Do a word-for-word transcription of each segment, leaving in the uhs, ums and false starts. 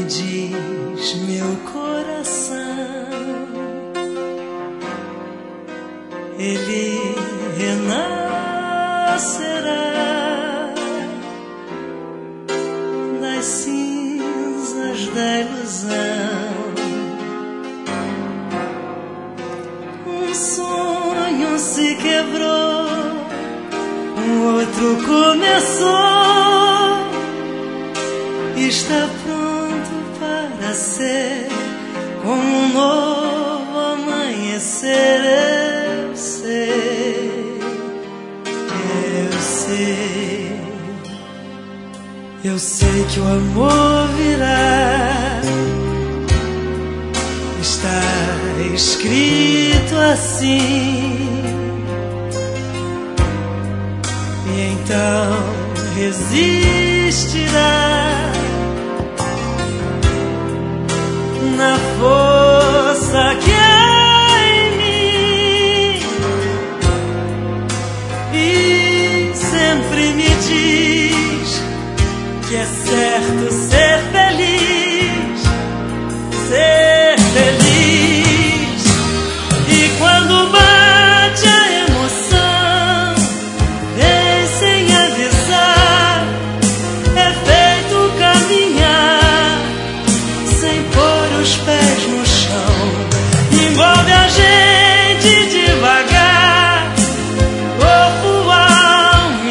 diz meu coração, ele renascerá das cinzas da ilusão. Um sonho se quebrou, um outro começou, está pronto para ser como um novo amanhecer. Eu sei, eu sei, eu sei que o amor virá, está escrito assim, e então resistirá na força que há em mim, e sempre me diz que é certo ser feliz, ser feliz. E quando bate a emoção, vem sem avisar, é feito caminhar sem pôr os pés no chão, envolve a gente devagar, corpo, alma e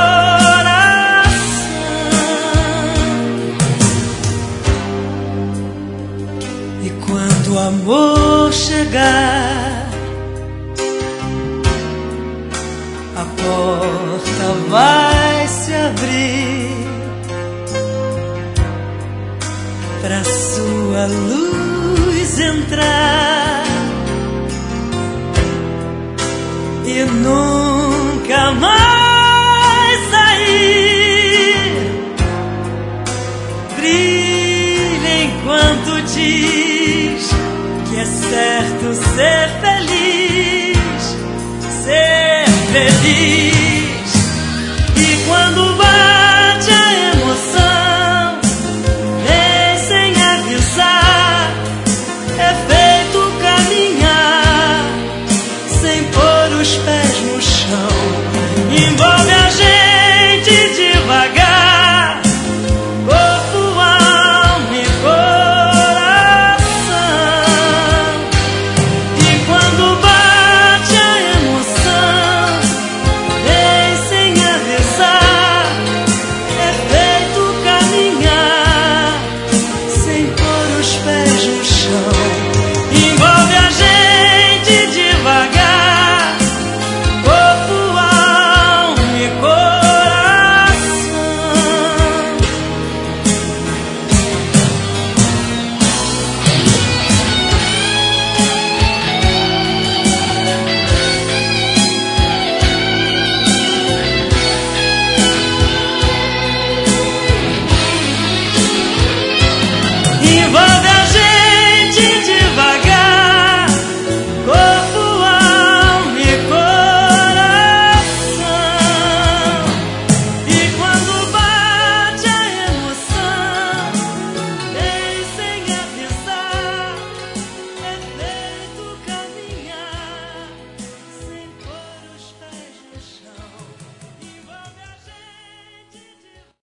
coração. E quando o amor chegar, a porta vai se abrir pra sua luz entrar, e no